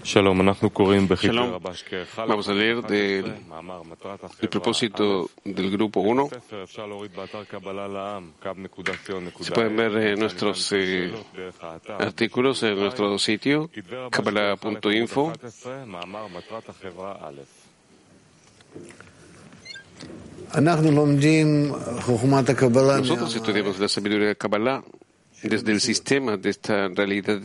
Shalom, vamos a leer el propósito del grupo 1. Se pueden ver nuestros artículos en nuestro sitio, kabbalah.info. Nosotros estudiamos la sabiduría de Kabbalah desde el sistema de esta realidad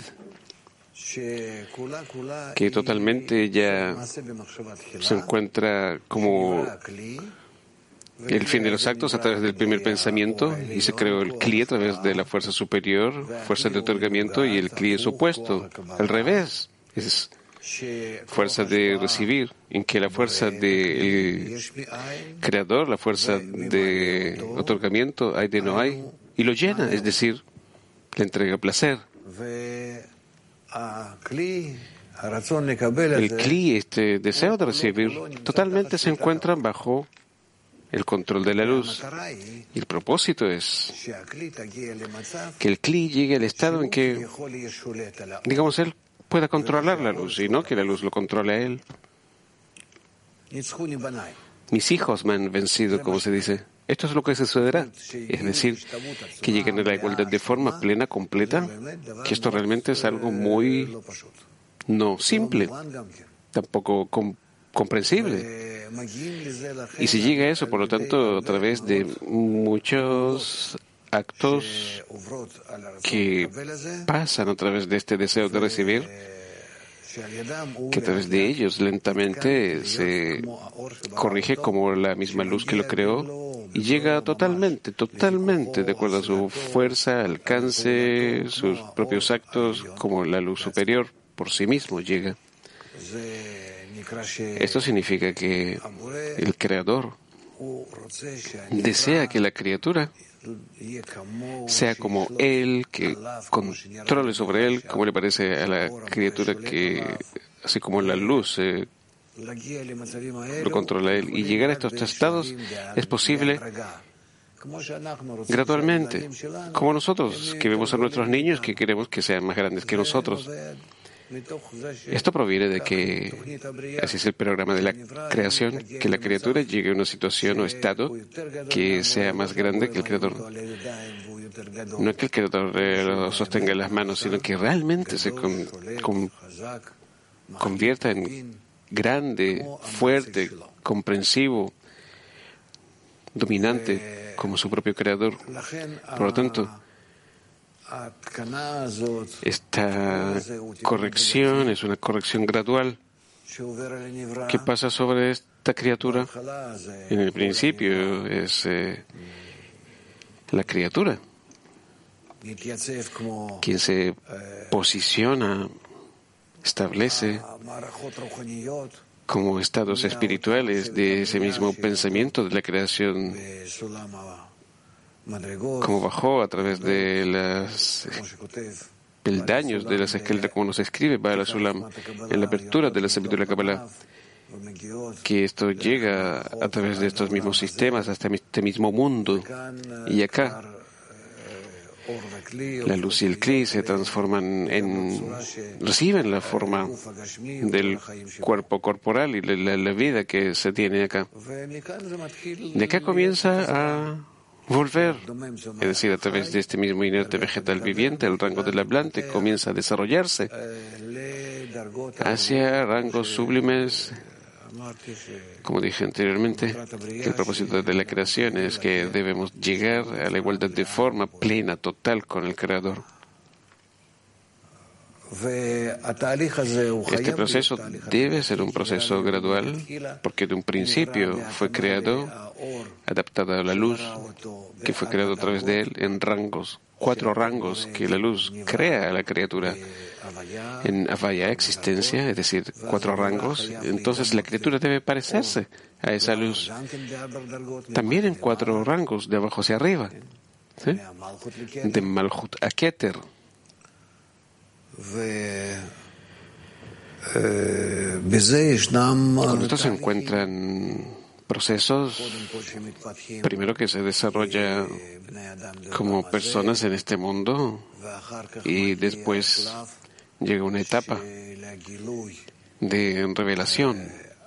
que totalmente ya se encuentra como el fin de los actos a través del primer pensamiento, y se creó el Kli a través de la fuerza superior, fuerza de otorgamiento, y el Kli es opuesto, al revés, es fuerza de recibir, en que la fuerza del creador, la fuerza de otorgamiento, hay de no hay, y lo llena, es decir, le entrega placer. El Kli, este deseo de recibir, totalmente se encuentra bajo el control de la luz. Y el propósito es que el Kli llegue al estado en que, digamos, él pueda controlar la luz y no que la luz lo controle a él. Mis hijos me han vencido, como se dice. Esto es lo que sucederá. Es decir, que lleguen a la igualdad de forma plena, completa, que esto realmente es algo muy no simple, tampoco comprensible. Y se llega a eso, por lo tanto, a través de muchos actos que pasan a través de este deseo de recibir, que a través de ellos lentamente se corrige como la misma luz que lo creó y llega totalmente, de acuerdo a su fuerza, alcance, sus propios actos, como la luz superior por sí mismo llega. Esto significa que el Creador desea que la criatura sea como Él, que controle sobre Él, como le parece a la criatura, que así como la luz lo controla Él. Y llegar a estos estados es posible gradualmente, como nosotros, que vemos a nuestros niños que queremos que sean más grandes que nosotros. Esto proviene de que, así es el programa de la creación, que la criatura llegue a una situación o estado que sea más grande que el Creador. No es que el Creador lo sostenga en las manos, sino que realmente se convierta en grande, fuerte, comprensivo, dominante, como su propio Creador. Por lo tanto, esta corrección es una corrección gradual que pasa sobre esta criatura. En el principio es la criatura quien se posiciona, establece como estados espirituales de ese mismo pensamiento de la creación, como bajó a través de los peldaños de las escaleras, como nos escribe Baal HaSulam en la apertura de la sabiduría Kabbalah, que esto llega a través de estos mismos sistemas hasta este mismo mundo. Y acá la luz y el Kli se transforman reciben la forma del cuerpo corporal y la vida que se tiene acá. De acá comienza a volver, es decir, a través de este mismo inerte vegetal viviente, el rango del hablante comienza a desarrollarse hacia rangos sublimes. Como dije anteriormente, que el propósito de la creación es que debemos llegar a la igualdad de forma plena, total con el Creador. Este proceso debe ser un proceso gradual, porque de un principio fue creado, adaptado a la luz, que fue creado a través de él en rangos, 4 rangos que la luz crea a la criatura. En Avaya, existencia, es decir, 4 rangos, entonces la criatura debe parecerse a esa luz. También en 4 rangos, de abajo hacia arriba, ¿sí? De Malhut a Keter. Con esto se encuentran procesos, primero, que se desarrolla como personas en este mundo y después llega una etapa de revelación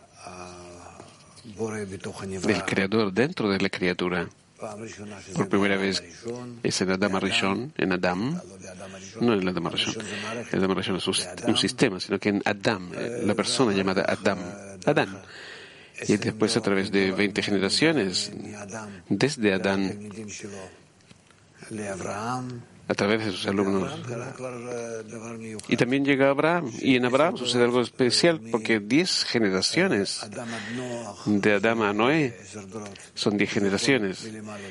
del Creador dentro de la criatura. Por primera vez es en Adam Arishon, en Adam, no en el Adam Arishon. El Adam Arishon es un sistema, sino que en Adam, la persona llamada Adán. Y después, a través de 20 generaciones, desde Adán, a través de sus alumnos. Y también llega Abraham. Y en Abraham sucede algo especial, porque 10 generaciones de Adán a Noé son 10 generaciones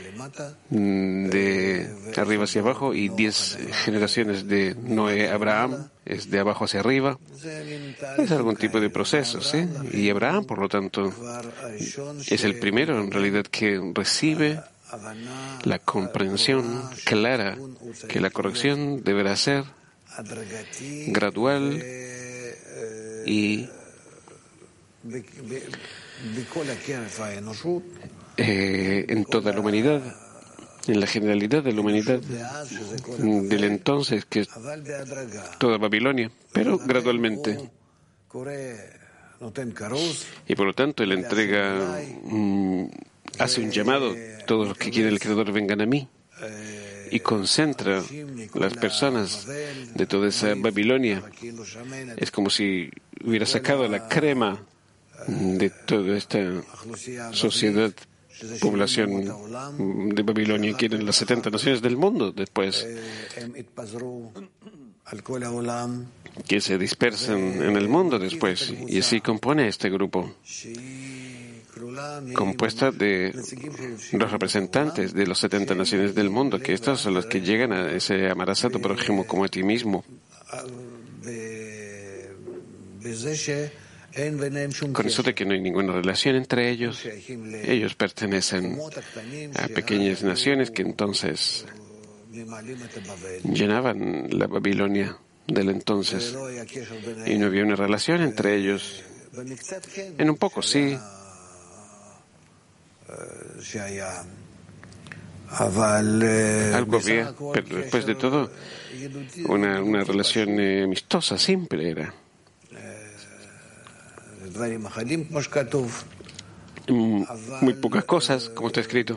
de arriba hacia abajo, y 10 generaciones de Noé a Abraham es de abajo hacia arriba. Es algún tipo de proceso, ¿sí? Y Abraham, por lo tanto, es el primero en realidad que recibe la comprensión clara que la corrección deberá ser gradual y en toda la humanidad, en la generalidad de la humanidad del entonces, que es toda Babilonia, pero gradualmente. Y por lo tanto él entrega, hace un llamado: todos los que quieren el Creador vengan a mí, y concentra las personas de toda esa Babilonia. Es como si hubiera sacado la crema de toda esta sociedad, población de Babilonia, que eran las 70 naciones del mundo después, que se dispersan en el mundo después, y así compone este grupo, compuesta de los representantes de las 70 naciones del mundo, que estos son los que llegan a ese amarás a tu prójimo como a ti mismo. Con eso de que no hay ninguna relación entre ellos, ellos pertenecen a pequeñas naciones que entonces llenaban la Babilonia del entonces, y no había una relación entre ellos. En un poco sí, algo había, pero después de todo una relación amistosa, simple era. Muy pocas cosas, como está escrito.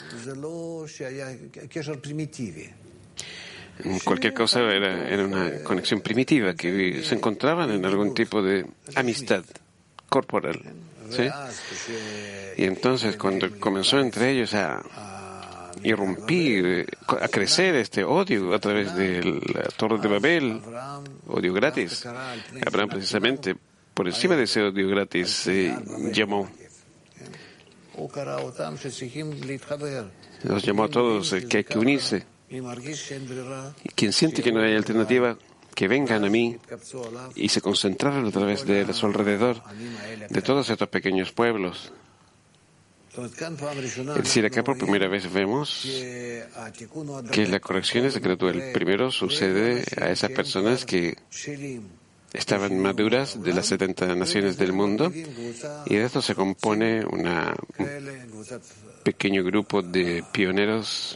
Cualquier cosa era una conexión primitiva, que se encontraban en algún tipo de amistad corporal, ¿sí? Y entonces, cuando comenzó entre ellos a irrumpir, a crecer este odio a través de la Torre de Babel, odio gratis, Abraham precisamente por encima de ese odio gratis llamó. Los llamó a todos que hay que unirse. Y quien siente que no hay alternativa, que vengan a mí, y se concentraron a través de su alrededor, de todos estos pequeños pueblos. Es decir, acá por primera vez vemos que la corrección es gradual. Primero sucede a esas personas que estaban maduras de las 70 naciones del mundo, y de esto se compone un pequeño grupo de pioneros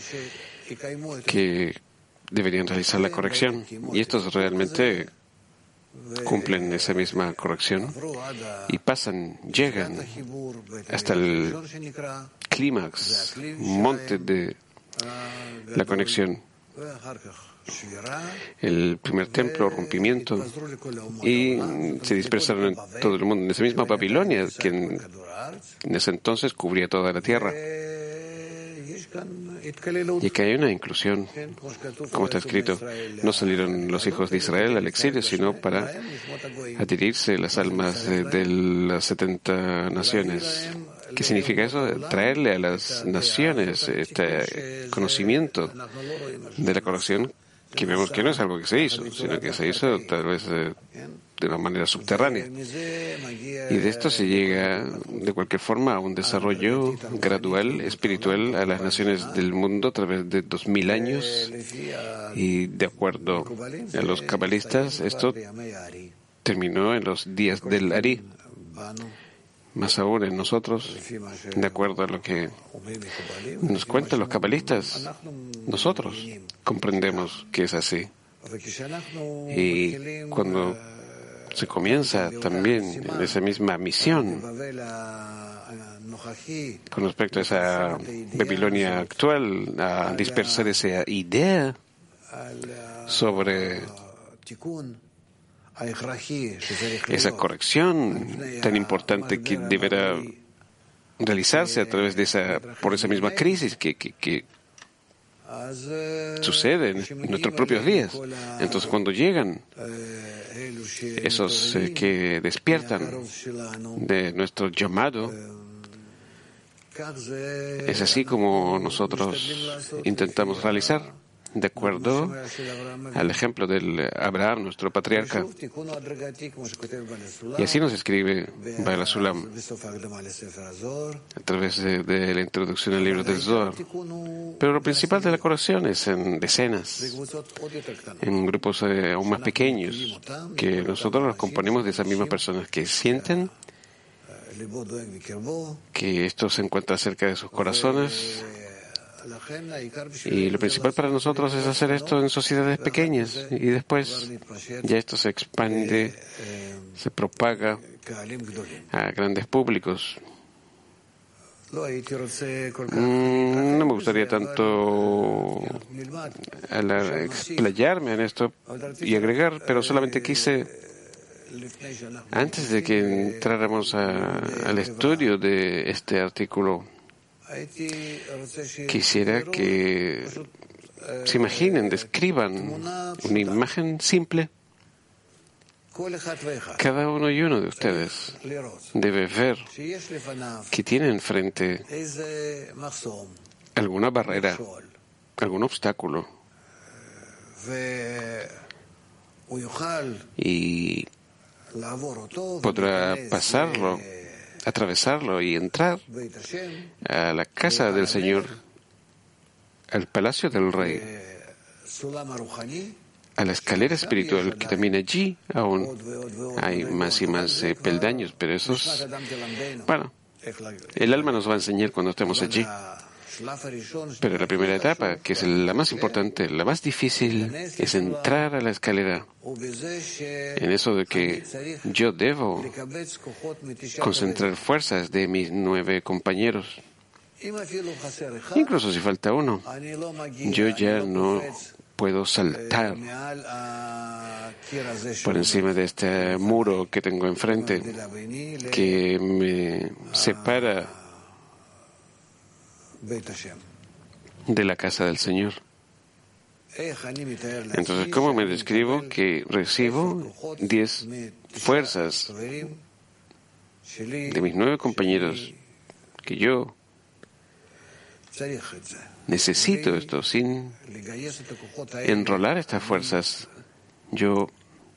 que deberían realizar la corrección, y estos realmente cumplen esa misma corrección y llegan hasta el clímax, monte de la conexión, el primer templo, rompimiento, y se dispersaron en todo el mundo, en esa misma Babilonia que en ese entonces cubría toda la tierra. Y que hay una inclusión, como está escrito: no salieron los hijos de Israel al exilio, sino para adherirse las almas de las 70 naciones. ¿Qué significa eso? Traerle a las naciones este conocimiento de la corrección, que vemos que no es algo que se hizo, sino que se hizo tal vez de una manera subterránea. Y de esto se llega, de cualquier forma, a un desarrollo gradual, espiritual, a las naciones del mundo a través de 2000 años. Y de acuerdo a los cabalistas, esto terminó en los días del Ari. Más aún en nosotros, de acuerdo a lo que nos cuentan los cabalistas, nosotros comprendemos que es así. Y cuando se comienza también en esa misma misión con respecto a esa Babilonia actual, a dispersar esa idea sobre esa corrección tan importante que deberá realizarse a través de por esa misma crisis que sucede en nuestros propios días. Entonces, cuando llegan esos que despiertan de nuestro llamado, es así como nosotros intentamos realizar, de acuerdo al ejemplo del Abraham, nuestro patriarca. Y así nos escribe Baal HaSulam a través de la introducción al libro del Zohar. Pero lo principal de la corrección es en decenas, en grupos aún más pequeños, que nosotros nos componemos de esas mismas personas que sienten que esto se encuentra cerca de sus corazones. Y lo principal para nosotros es hacer esto en sociedades pequeñas, y después ya esto se expande, se propaga a grandes públicos. No me gustaría tanto explayarme en esto y agregar, pero solamente quise, antes de que entráramos al estudio de este artículo, quisiera que se imaginen, describan una imagen simple. Cada uno y uno de ustedes debe ver que tiene enfrente alguna barrera, algún obstáculo, y podrá pasarlo, atravesarlo y entrar a la casa del Señor, al palacio del Rey, a la escalera espiritual, que también allí aún hay más y más peldaños, pero esos, bueno, el alma nos va a enseñar cuando estemos allí. Pero la primera etapa, que es la más importante, la más difícil, es entrar a la escalera. En eso de que yo debo concentrar fuerzas de mis 9 compañeros. Incluso si falta uno, yo ya no puedo saltar por encima de este muro que tengo enfrente, que me separa de la casa del Señor. Entonces, ¿cómo me describo? Que recibo 10 fuerzas de mis 9 compañeros, que yo necesito esto. Sin enrolar estas fuerzas, yo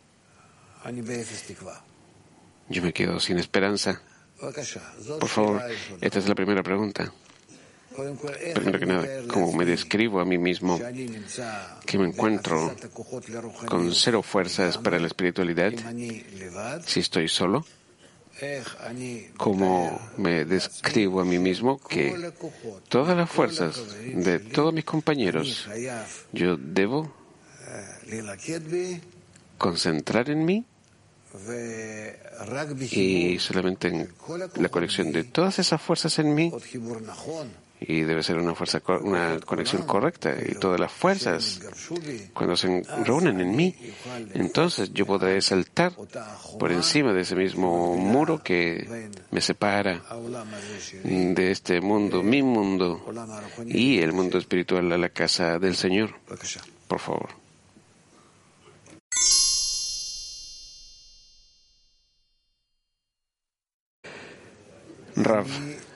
me quedo sin esperanza. Por favor, esta es la primera pregunta. Primero que nada, ¿cómo me describo a mí mismo que me encuentro con 0 fuerzas para la espiritualidad si estoy solo? ¿Cómo me describo a mí mismo que todas las fuerzas de todos mis compañeros yo debo concentrar en mí, y solamente en la conexión de todas esas fuerzas en mí, y debe ser una conexión correcta, y todas las fuerzas, cuando se reúnen en mí, entonces yo podré saltar por encima de ese mismo muro que me separa de este mundo, mi mundo, y el mundo espiritual, a la casa del Señor. Por favor. Rav,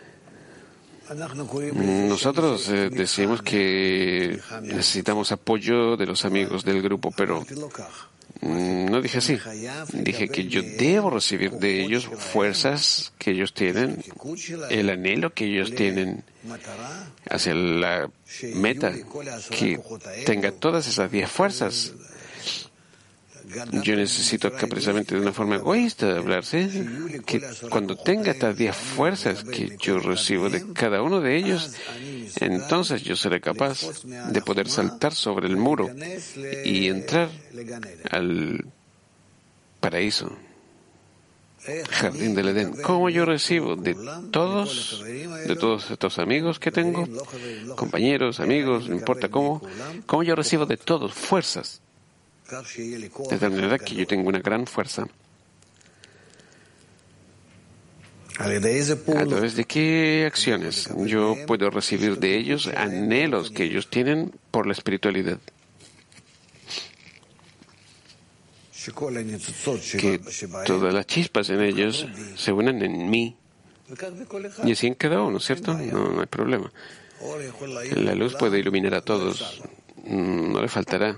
nosotros decimos que necesitamos apoyo de los amigos del grupo, pero no dije así. Dije que yo debo recibir de ellos fuerzas que ellos tienen, el anhelo que ellos tienen hacia la meta, que tenga todas esas 10 fuerzas yo necesito acá precisamente de una forma egoísta hablar, ¿sí? Que cuando tenga estas 10 fuerzas que yo recibo de cada uno de ellos, entonces yo seré capaz de poder saltar sobre el muro y entrar al paraíso, jardín del Edén. ¿Cómo yo recibo de todos estos amigos que tengo, compañeros, amigos, no importa cómo yo recibo de todos fuerzas, de tal manera que yo tengo una gran fuerza? ¿A través de qué acciones yo puedo recibir de ellos anhelos que ellos tienen por la espiritualidad? Que todas las chispas en ellos se unan en mí. Y así en cada uno, ¿cierto? No hay problema. La luz puede iluminar a todos. No le faltará.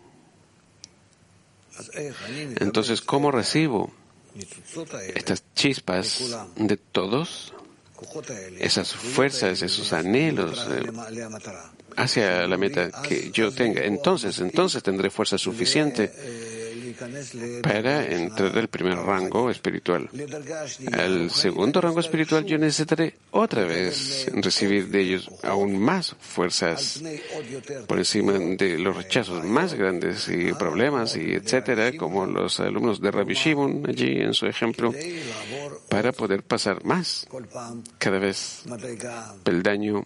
Entonces, ¿cómo recibo estas chispas de todos? Esas fuerzas, esos anhelos hacia la meta que yo tenga. Entonces tendré fuerza suficiente para entrar al primer rango espiritual. Al segundo rango espiritual yo necesitaré otra vez recibir de ellos aún más fuerzas por encima de los rechazos más grandes y problemas y etcétera, como los alumnos de Rabbi Shimon allí en su ejemplo, para poder pasar más cada vez peldaño,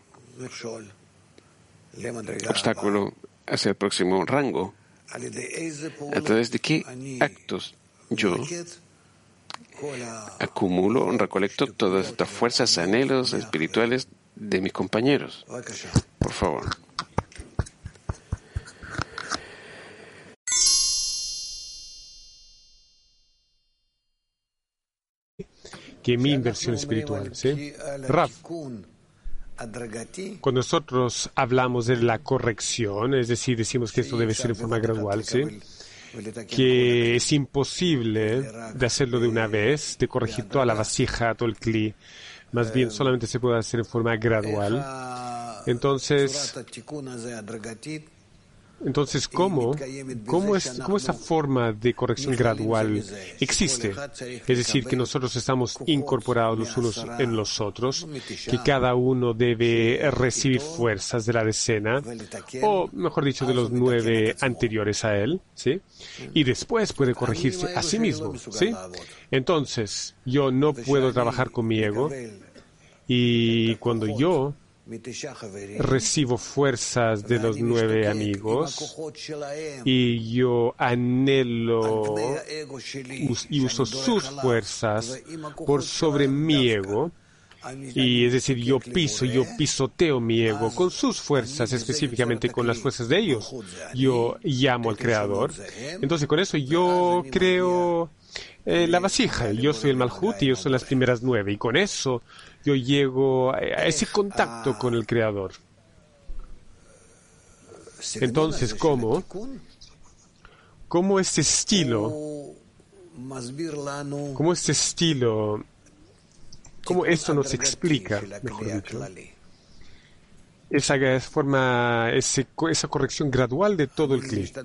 obstáculo hacia el próximo rango. ¿A través de qué actos yo acumulo, recolecto todas estas fuerzas, anhelos espirituales de mis compañeros? Por favor. Que mi inversión espiritual, ¿sí? Rav, cuando nosotros hablamos de la corrección, es decir, decimos que esto debe ser en forma gradual, ¿sí? Que es imposible de hacerlo de una vez, de corregir toda la vasija, todo el cli, más bien solamente se puede hacer en forma gradual. Entonces, ¿cómo esa forma de corrección gradual existe? Es decir, que nosotros estamos incorporados los unos en los otros, que cada uno debe recibir fuerzas de la decena, o mejor dicho, de los 9 anteriores a él, ¿sí? Y después puede corregirse a sí mismo, ¿sí? Entonces, yo no puedo trabajar con mi ego, y cuando yo recibo fuerzas de los 9 amigos y yo anhelo y uso sus fuerzas por sobre mi ego, y es decir, yo pisoteo mi ego con sus fuerzas, específicamente con las fuerzas de ellos. Yo llamo al Creador. Entonces con eso yo creo la vasija. Yo soy el Malhut y ellos son las primeras 9, y con eso yo llego a ese contacto con el Creador. Entonces, ¿cómo este estilo, cómo esto nos explica, mejor dicho, esa corrección gradual de todo el cli?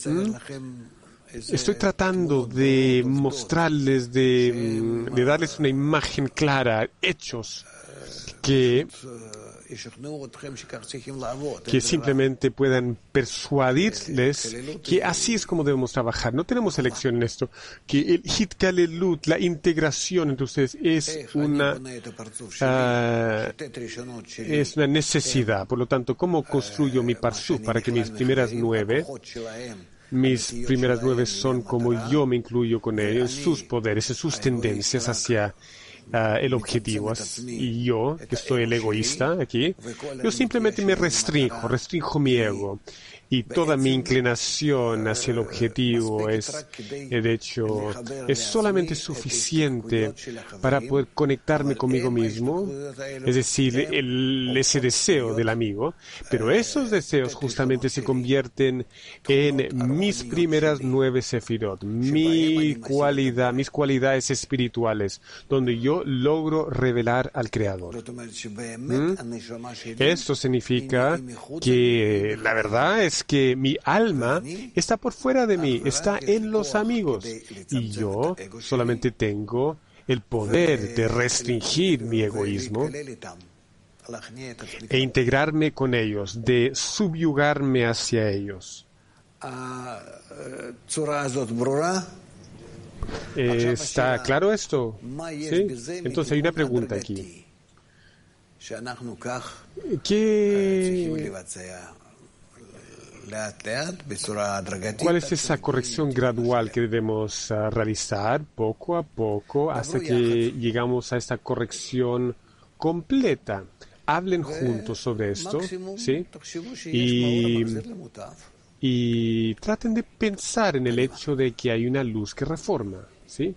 Estoy tratando de mostrarles, de darles una imagen clara, hechos que simplemente puedan persuadirles que así es como debemos trabajar. No tenemos elección en esto, que el hitkalelut, la integración entre ustedes es una necesidad. Por lo tanto, ¿cómo construyo mi parsú para que mis primeras 9 son como yo me incluyo con ellos, sus poderes, sus tendencias hacia el objetivo? Y yo, que soy el egoísta aquí, yo simplemente me restrinjo mi ego. Y toda mi inclinación hacia el objetivo es solamente suficiente para poder conectarme conmigo mismo, es decir, ese deseo del amigo, pero esos deseos justamente se convierten en mis primeras 9 sefirot, mis cualidades espirituales, donde yo logro revelar al Creador. Esto significa que la verdad es es que mi alma está por fuera de mí, está en los amigos, y yo solamente tengo el poder de restringir mi egoísmo e integrarme con ellos, de subyugarme hacia ellos. ¿Está claro esto? ¿Sí? Entonces hay una pregunta aquí. ¿Cuál es esa corrección gradual que debemos realizar poco a poco hasta que llegamos a esta corrección completa? Hablen juntos sobre esto, ¿sí? Y traten de pensar en el hecho de que hay una luz que reforma, ¿sí?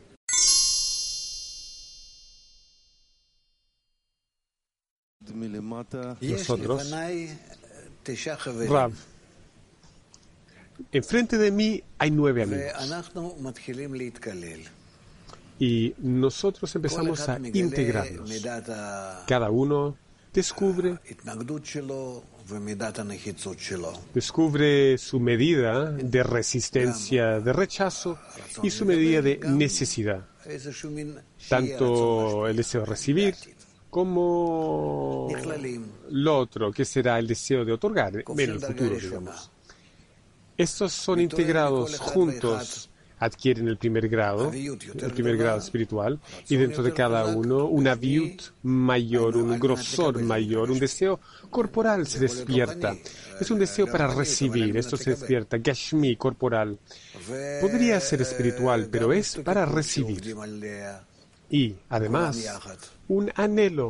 Nosotros, Rav, enfrente de mí hay 9 amigos. Y nosotros empezamos a integrarnos. Cada uno descubre su medida de resistencia, de rechazo y su medida de necesidad. Tanto el deseo de recibir como lo otro, que será el deseo de otorgar en el futuro, digamos. Estos son integrados juntos, adquieren el primer grado espiritual, y dentro de cada uno una viut mayor, un grosor mayor, un deseo corporal se despierta. Es un deseo para recibir, esto se despierta, gashmi, corporal. Podría ser espiritual, pero es para recibir. Y, además, un anhelo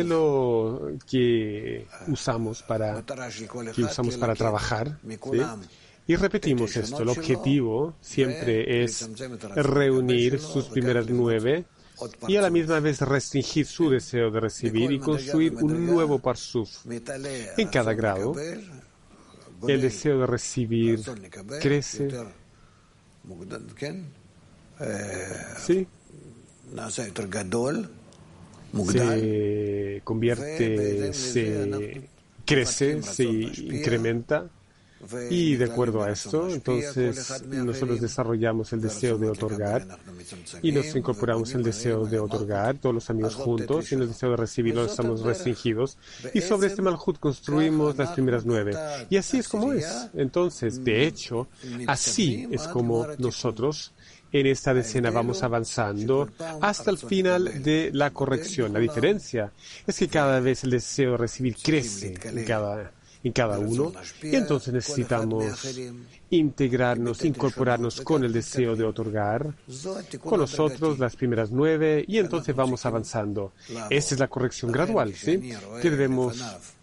que usamos para trabajar, ¿sí? Y repetimos esto, el objetivo siempre es reunir sus primeras 9 y a la misma vez restringir su deseo de recibir y construir un nuevo parsuf. En cada grado, el deseo de recibir crece, ¿sí? Se convierte, crece, se incrementa. Y de acuerdo a esto, entonces nosotros desarrollamos el deseo de otorgar y nos incorporamos el deseo de otorgar, todos los amigos juntos, y en el deseo de recibir no estamos restringidos. Y sobre este Malhut construimos las primeras 9. Y así es como es. Entonces, de hecho, así es como nosotros en esta decena vamos avanzando hasta el final de la corrección. La diferencia es que cada vez el deseo de recibir crece en cada uno, y entonces necesitamos integrarnos, incorporarnos con el deseo de otorgar, con nosotros las primeras 9, y entonces vamos avanzando. Esta es la corrección gradual, ¿sí? Que debemos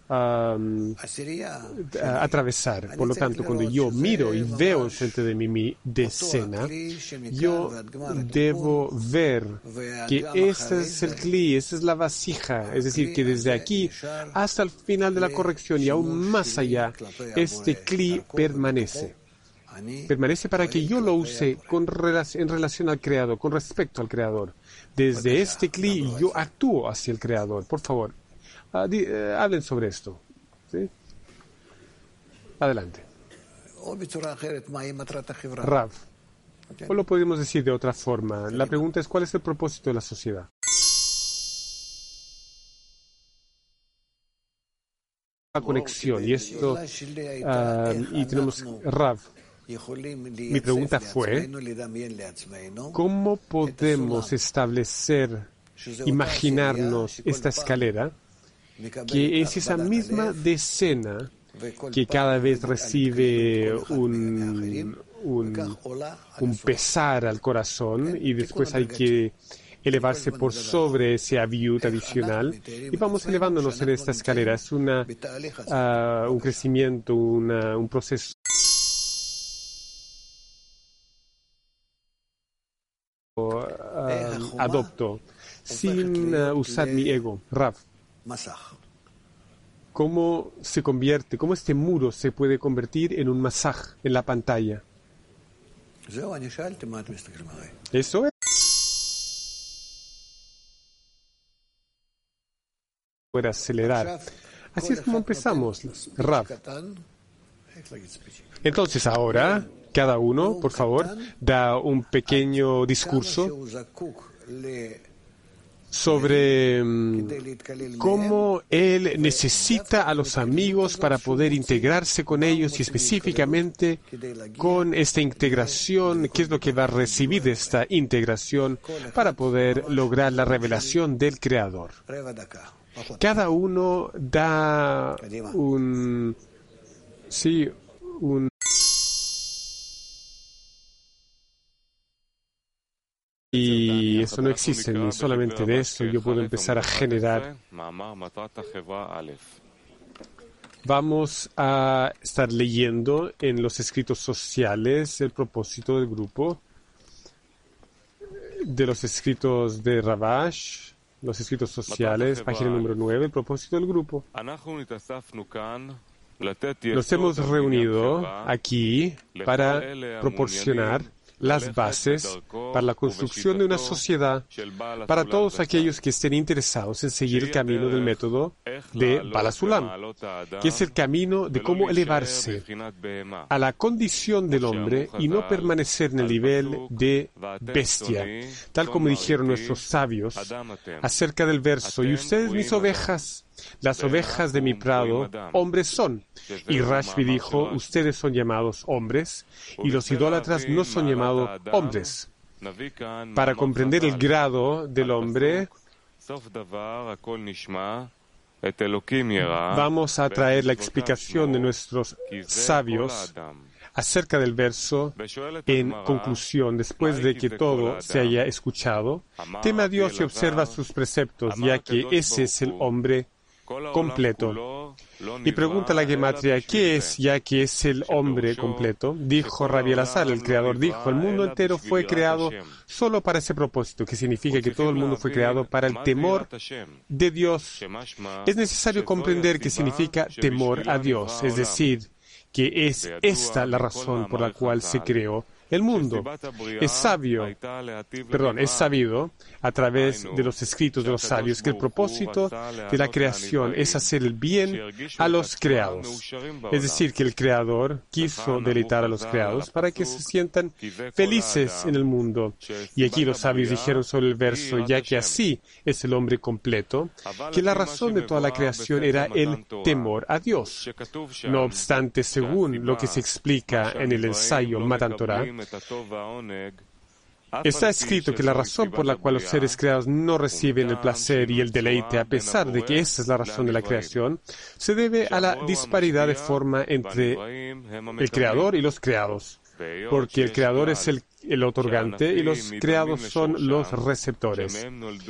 atravesar. Por lo tanto, cuando yo miro y veo enfrente de mí mi decena, yo debo ver que este es el cli, esta es la vasija, es decir, que desde aquí hasta el final de la corrección y aún más allá, este cli permanece. Permanece para que yo lo use en relación al Creador, con respecto al Creador. Desde este cli yo actúo hacia el Creador. Por favor, hablen sobre esto. ¿Sí? Adelante. Rav, o lo podemos decir de otra forma. La pregunta es, ¿cuál es el propósito de la sociedad? La conexión, y esto, y tenemos, Rav, mi pregunta fue, ¿cómo podemos establecer, imaginarnos esta escalera, que es esa misma decena que cada vez recibe un pesar al corazón y después hay que elevarse por sobre ese aviut adicional, y vamos elevándonos en esta escalera? Es un crecimiento, un proceso adopto sin usar mi ego. Rav, ¿cómo este muro se puede convertir en un masaj, en la pantalla? Eso es. Puede acelerar. Así es como empezamos, Rav. Entonces ahora, cada uno, por favor, da un pequeño discurso sobre cómo él necesita a los amigos para poder integrarse con ellos y específicamente con esta integración, qué es lo que va a recibir de esta integración para poder lograr la revelación del Creador. Cada uno da un... Y eso no existe, ni solamente de eso yo puedo empezar a generar. Vamos a estar leyendo en los escritos sociales el propósito del grupo, de los escritos de Ravash, los escritos sociales, página número 9, el propósito del grupo. Nos hemos reunido aquí para proporcionar las bases para la construcción de una sociedad para todos aquellos que estén interesados en seguir el camino del método de Baal HaSulam, que es el camino de cómo elevarse a la condición del hombre y no permanecer en el nivel de bestia, tal como dijeron nuestros sabios acerca del verso: y ustedes, mis ovejas, las ovejas de mi prado, hombres son. Y Rashbi dijo: ustedes son llamados hombres, y los idólatras no son llamados hombres. Para comprender el grado del hombre, vamos a traer la explicación de nuestros sabios acerca del verso en conclusión. Después de que todo se haya escuchado, teme a Dios y observa sus preceptos, ya que ese es el hombre completo. Y pregunta la gematria: ¿qué es, ya que es el hombre completo? Dijo Rabbi Elazar, el Creador dijo: el mundo entero fue creado solo para ese propósito, que significa que todo el mundo fue creado para el temor de Dios. Es necesario comprender qué significa temor a Dios, es decir, que es esta la razón por la cual se creó el mundo. Es sabido a través de los escritos de los sabios que el propósito de la creación es hacer el bien a los creados. Es decir, que el Creador quiso deleitar a los creados para que se sientan felices en el mundo. Y aquí los sabios dijeron sobre el verso: ya que así es el hombre completo, que la razón de toda la creación era el temor a Dios. No obstante, según lo que se explica en el ensayo Matan Torah, está escrito que la razón por la cual los seres creados no reciben el placer y el deleite, a pesar de que esa es la razón de la creación, se debe a la disparidad de forma entre el Creador y los creados, porque el Creador es el otorgante y los creados son los receptores.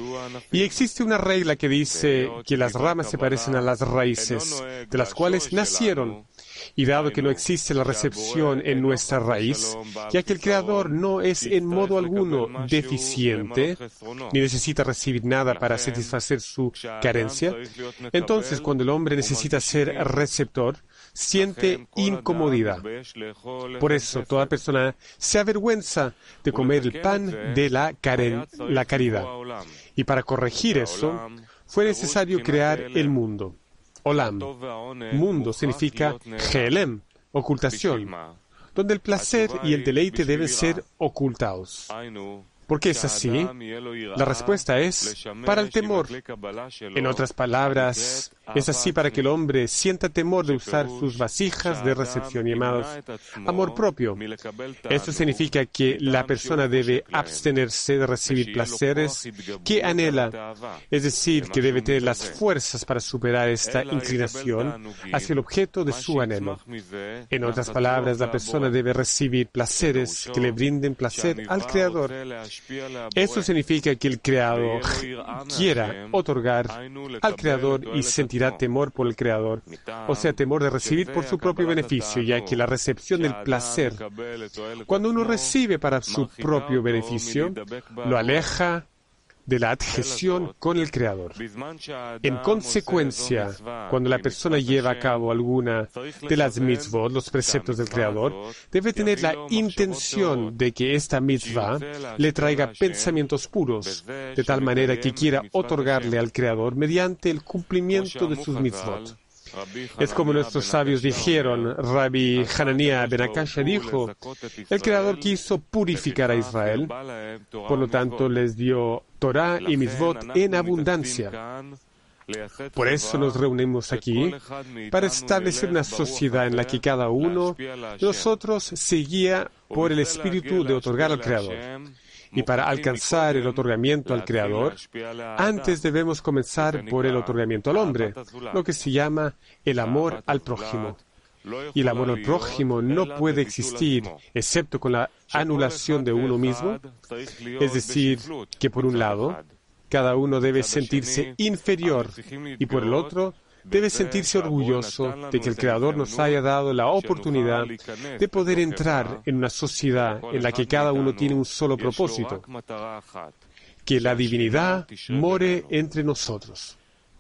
Y existe una regla que dice que las ramas se parecen a las raíces, de las cuales nacieron. Y dado que no existe la recepción en nuestra raíz, ya que el Creador no es en modo alguno deficiente, ni necesita recibir nada para satisfacer su carencia, entonces cuando el hombre necesita ser receptor, siente incomodidad. Por eso toda persona se avergüenza de comer el pan de la caridad. Y para corregir eso, fue necesario crear el mundo. Olam. Mundo significa Helem, ocultación, donde el placer y el deleite deben ser ocultados. ¿Por qué es así? La respuesta es para el temor. En otras palabras, es así para que el hombre sienta temor de usar sus vasijas de recepción llamados amor propio. Esto significa que la persona debe abstenerse de recibir placeres que anhela, es decir, que debe tener las fuerzas para superar esta inclinación hacia el objeto de su anhelo. En otras palabras, la persona debe recibir placeres que le brinden placer al Creador. Esto significa que el Creador quiera otorgar al Creador y sentirá temor por el Creador, o sea, temor de recibir por su propio beneficio, ya que la recepción del placer, cuando uno recibe para su propio beneficio, lo aleja de la adhesión con el Creador. En consecuencia, cuando la persona lleva a cabo alguna de las mitzvot, los preceptos del Creador, debe tener la intención de que esta mitzvah le traiga pensamientos puros, de tal manera que quiera otorgarle al Creador mediante el cumplimiento de sus mitzvot. Es como nuestros sabios dijeron. Rabbi Hanania ben Akashia dijo, el Creador quiso purificar a Israel, por lo tanto les dio Torah y Mitzvot en abundancia. Por eso nos reunimos aquí, para establecer una sociedad en la que cada uno de nosotros se guía por el espíritu de otorgar al Creador. Y para alcanzar el otorgamiento al Creador, antes debemos comenzar por el otorgamiento al hombre, lo que se llama el amor al prójimo. Y el amor al prójimo no puede existir excepto con la anulación de uno mismo, es decir, que por un lado, cada uno debe sentirse inferior y por el otro debe sentirse orgulloso de que el Creador nos haya dado la oportunidad de poder entrar en una sociedad en la que cada uno tiene un solo propósito, que la divinidad more entre nosotros.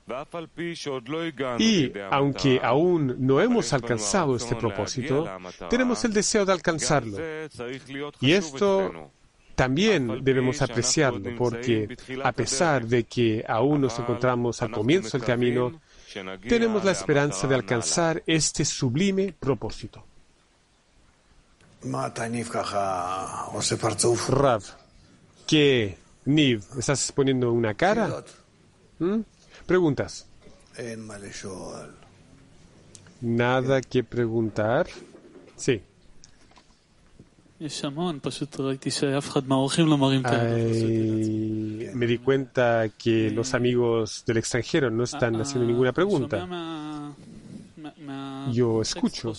Y aunque aún no hemos alcanzado este propósito, tenemos el deseo de alcanzarlo. Y esto también debemos apreciarlo, porque a pesar de que aún nos encontramos al comienzo del camino, tenemos la esperanza de alcanzar este sublime propósito. Rav, ¿qué, Niv? ¿Estás poniendo una cara? ¿Preguntas? Nada que preguntar. Sí. Me di cuenta que los amigos del extranjero no están haciendo ninguna pregunta. Yo escucho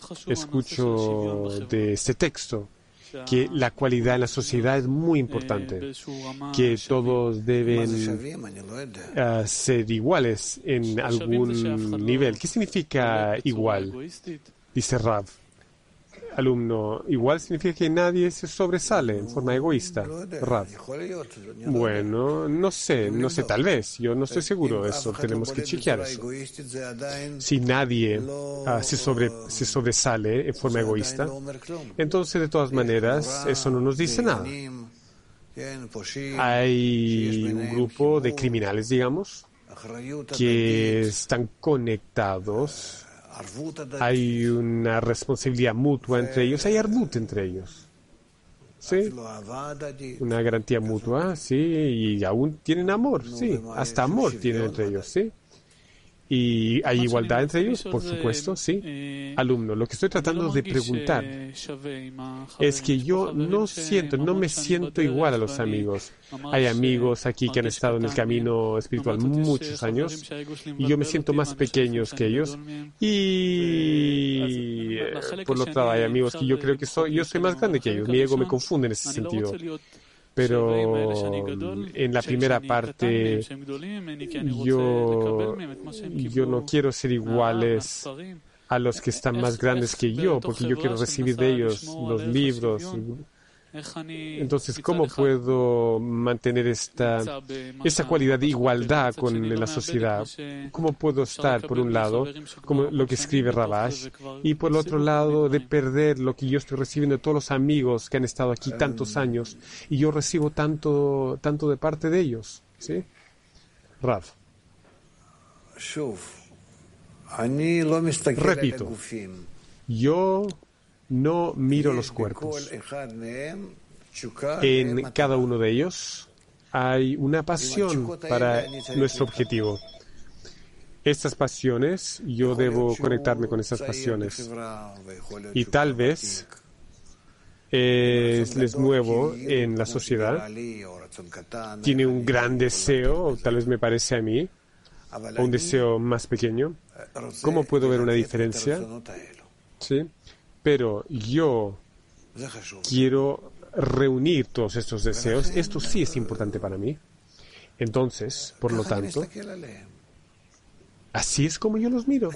de este texto que la cualidad en la sociedad es muy importante, que todos deben ser iguales en algún nivel. ¿Qué significa igual? Dice Rav. Alumno, igual significa que nadie se sobresale en forma egoísta. Rav. Bueno, no sé, tal vez. Yo no estoy seguro de eso. Tenemos que chequear eso. Si nadie se sobresale en forma egoísta, entonces de todas maneras eso no nos dice nada. Hay un grupo de criminales, digamos, que están conectados. Hay una responsabilidad mutua entre ellos, hay arbut entre ellos. ¿Sí? Una garantía mutua, sí, y aún tienen amor, sí, hasta amor tienen entre ellos, sí. ¿Y hay igualdad entre ellos? Por supuesto, sí. Alumno, lo que estoy tratando de preguntar es que yo no me siento igual a los amigos. Hay amigos aquí que han estado en el camino espiritual muchos años y yo me siento más pequeño que ellos. Y por lo otro lado hay amigos que yo creo que yo soy más grande que ellos. Mi ego me confunde en ese sentido. Pero en la primera parte yo no quiero ser iguales a los que están más grandes que yo, porque yo quiero recibir de ellos los libros. Entonces, ¿cómo puedo mantener esta cualidad de igualdad en la sociedad? ¿Cómo puedo estar, por un lado, como lo que escribe Ravash, y por el otro lado, de perder lo que yo estoy recibiendo de todos los amigos que han estado aquí tantos años, y yo recibo tanto de parte de ellos? ¿Sí? Rav. Repito, yo no miro los cuerpos. En cada uno de ellos hay una pasión para nuestro objetivo. Estas pasiones, yo debo conectarme con estas pasiones. Y tal vez es nuevo en la sociedad, tiene un gran deseo, o tal vez me parece a mí, o un deseo más pequeño. ¿Cómo puedo ver una diferencia? ¿Sí? Pero yo quiero reunir todos estos deseos. Esto sí es importante para mí. Entonces, por lo tanto, así es como yo los miro.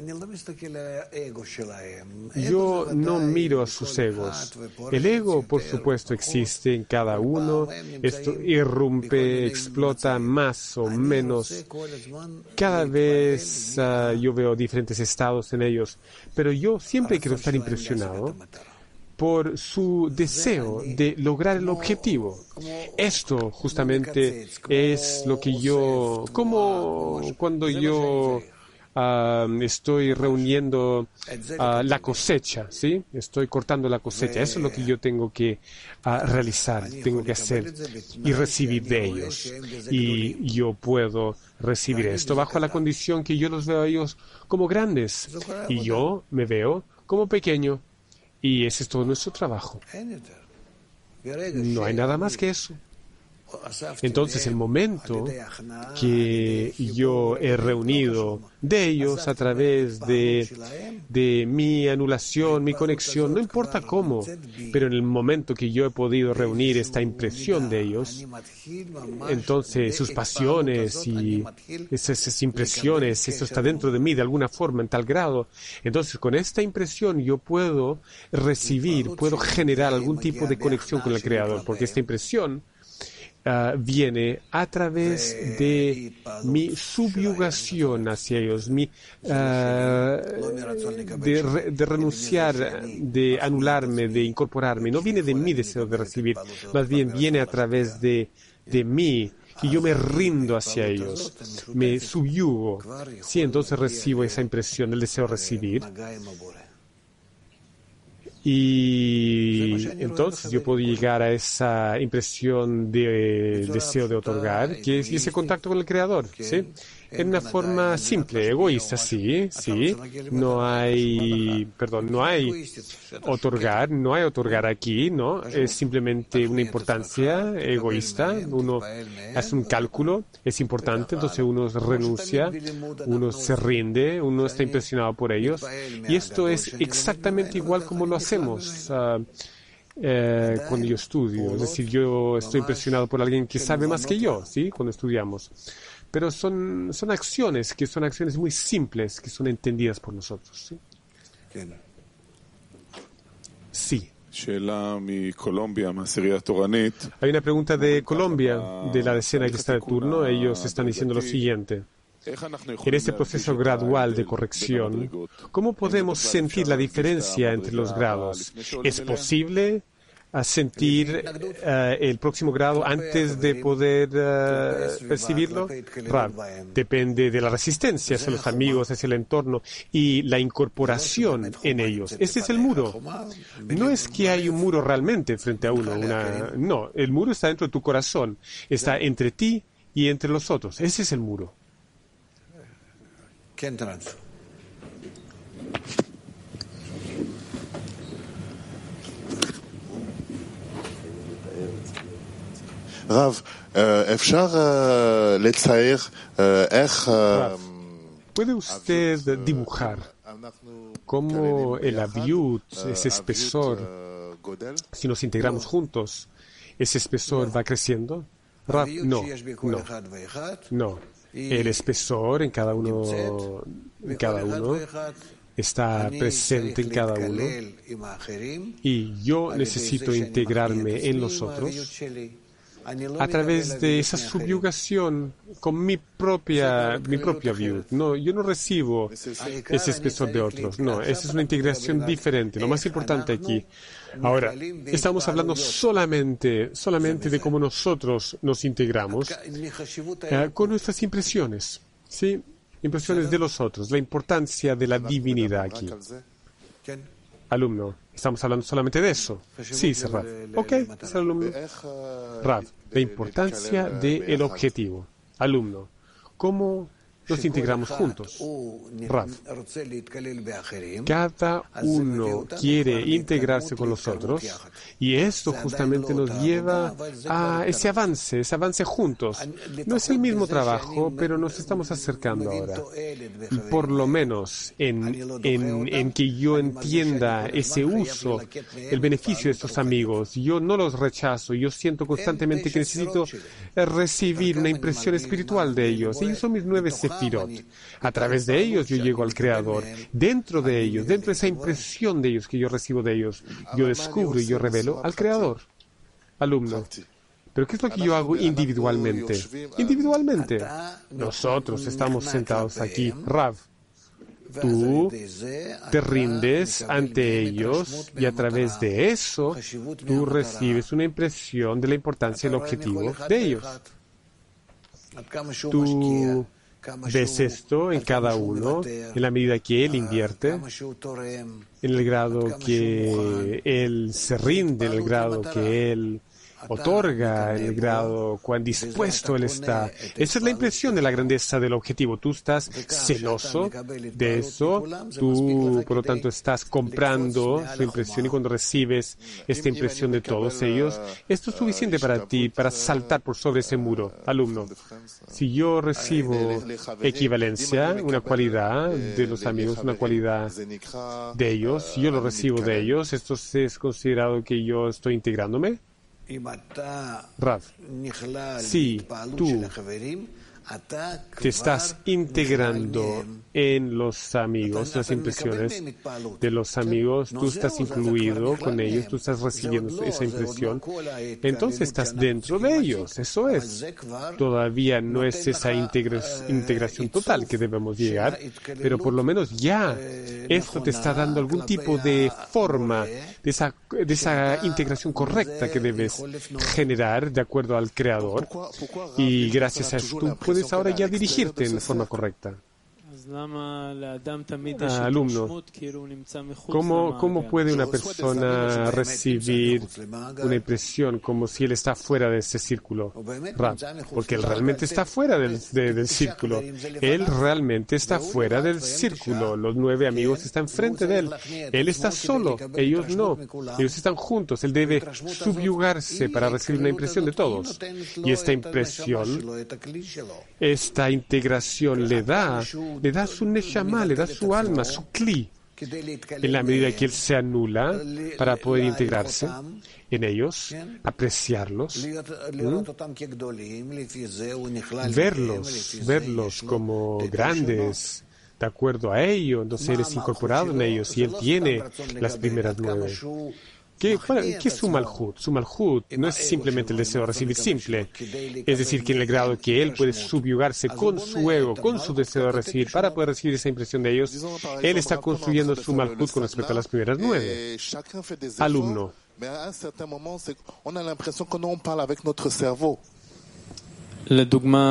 Yo no miro a sus egos. El ego, por supuesto, existe en cada uno. Esto irrumpe, explota más o menos. Cada vez yo veo diferentes estados en ellos. Pero yo siempre quiero estar impresionado por su deseo de lograr el objetivo. Esto justamente es lo que yo, como cuando yo estoy reuniendo la cosecha, ¿sí? Estoy cortando la cosecha. Eso es lo que yo tengo que realizar, tengo que hacer y recibir de ellos. Y yo puedo recibir esto bajo la condición que yo los veo a ellos como grandes y yo me veo como pequeño. Y ese es todo nuestro trabajo. No hay nada más que eso. Entonces, el momento que yo he reunido de ellos a través de mi anulación, mi conexión, no importa cómo, pero en el momento que yo he podido reunir esta impresión de ellos, entonces sus pasiones y esas impresiones, eso está dentro de mí de alguna forma, en tal grado. Entonces, con esta impresión yo puedo recibir, puedo generar algún tipo de conexión con el Creador, porque esta impresión viene a través de mi subyugación hacia ellos, de renunciar, de anularme, de incorporarme. No viene de mi deseo de recibir, más bien viene a través de mí, que yo me rindo hacia ellos, me subyugo. Sí, entonces recibo esa impresión del deseo de recibir. Y entonces yo puedo llegar a esa impresión de deseo de otorgar, que es ese contacto con el Creador, ¿sí? En una forma simple, egoísta, sí. No hay otorgar aquí, ¿no? Es simplemente una importancia egoísta. Uno hace un cálculo, es importante, entonces uno renuncia, uno se rinde, uno está impresionado por ellos. Y esto es exactamente igual como lo hacemos cuando yo estudio. Es decir, yo estoy impresionado por alguien que sabe más que yo, ¿sí? Cuando estudiamos. Pero son acciones que son acciones muy simples, que son entendidas por nosotros. Sí. Hay una pregunta de Colombia, de la decena que está de turno. Ellos están diciendo lo siguiente. En este proceso gradual de corrección, ¿cómo podemos sentir la diferencia entre los grados? ¿Es posible sentir el próximo grado antes de poder percibirlo? Depende de la resistencia hacia los amigos, hacia el entorno y la incorporación en ellos. Ese es el muro. No es que hay un muro realmente frente a uno. No, el muro está dentro de tu corazón. Está entre ti y entre los otros. Ese es el muro. Rav, ¿puede usted dibujar cómo el aviut, ese espesor, si nos integramos juntos, ese espesor va creciendo? Rav, no. El espesor en cada uno está presente en cada uno y yo necesito integrarme en los otros a través de esa subyugación con mi propia vida. No, yo no recibo ese espesor de otros. No, esa es una integración diferente. Lo más importante aquí. Ahora, estamos hablando solamente de cómo nosotros nos integramos con nuestras impresiones, ¿sí? Impresiones de los otros, la importancia de la divinidad aquí. Alumno, ¿estamos hablando solamente de eso? Sí, Rav. Ok, es el alumno. Rav, la importancia del objetivo. Alumno, ¿cómo nos integramos juntos? Rav, cada uno quiere integrarse con los otros y esto justamente nos lleva a ese avance juntos. No es el mismo trabajo, pero nos estamos acercando ahora. Por lo menos en que yo entienda ese uso, el beneficio de estos amigos. Yo no los rechazo, yo siento constantemente que necesito recibir una impresión espiritual de ellos. Ellos son mis 9 sefirot. A través de ellos yo llego al Creador. Dentro de ellos, dentro de esa impresión de ellos que yo recibo de ellos, yo descubro y yo revelo al Creador. Alumno, ¿pero qué es lo que yo hago individualmente? Individualmente. Nosotros estamos sentados aquí. Rav, tú te rindes ante ellos y a través de eso tú recibes una impresión de la importancia del objetivo de ellos. Tú ves esto en cada uno, en la medida que él invierte, en el grado que él se rinde, en el grado que él otorga, en el grado cuán dispuesto él está. Esa es la impresión de la grandeza del objetivo. Tú estás celoso de eso, tú por lo tanto estás comprando su impresión, y cuando recibes esta impresión de todos ellos, esto es suficiente para ti, para saltar por sobre ese muro. Alumno, si yo recibo equivalencia, una cualidad de los amigos, una cualidad de ellos, si yo lo recibo de ellos, ¿esto es considerado que yo estoy integrándome? Rav, si tú te estás integrando en los amigos, las impresiones de los amigos, tú estás incluido con ellos, tú estás recibiendo esa impresión, entonces estás dentro de ellos. Eso es. Todavía no es esa integración total que debemos llegar, pero por lo menos ya esto te está dando algún tipo de forma de esa integración correcta que debes generar de acuerdo al Creador, y gracias a eso tú puedes ahora ya dirigirte en forma correcta. Alumno, ¿cómo puede una persona recibir una impresión como si él está fuera de ese círculo? Porque él realmente está fuera del círculo. Él realmente está fuera del círculo. Los 9 amigos están enfrente de él. Él está solo, ellos no. Ellos están juntos. Él debe subyugarse para recibir una impresión de todos. Y esta impresión, esta integración le da su neshama, le da su alma, su kli, en la medida que él se anula para poder integrarse en ellos, apreciarlos, verlos como grandes, de acuerdo a ello. Entonces él es incorporado en ellos y él tiene las primeras 9. ¿Qué es su malhut? Su malhut no es simplemente el deseo de recibir simple. Es decir, que en el grado que él puede subyugarse con su ego, con su deseo de recibir, para poder recibir esa impresión de ellos, él está construyendo su malhut con respecto a las primeras 9. Alumno. Por